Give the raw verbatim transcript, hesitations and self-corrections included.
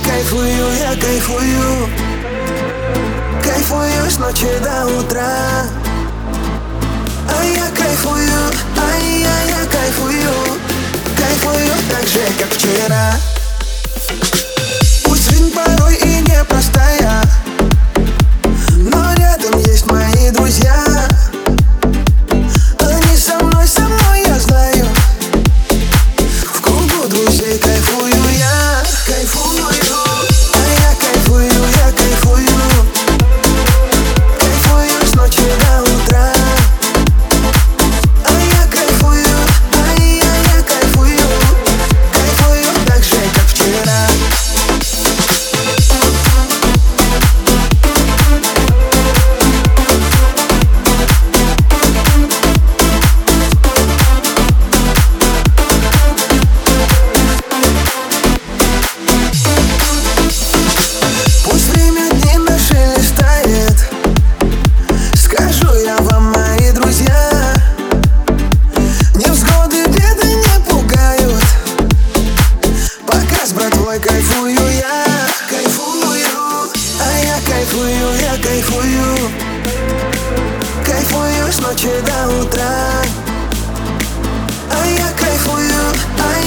кайфую, я кайфую, кайфую с ночи до утра. А я кайфую, а я, я кайфую, кайфую так же, как вчера. Пусть жизнь порой и непростая, но рядом есть мои друзья. Они со мной, со мной, я знаю. В кругу друзей кайфую я, кайфую. А я кайфую, я кайфую, кайфую с ночи до утра. А я кайфую, а я, я кайфую, кайфую так же, как вчера. Кайфую я, кайфую, а я кайфую, я кайфую, кайфую с ночи до утра. А я кайфую, а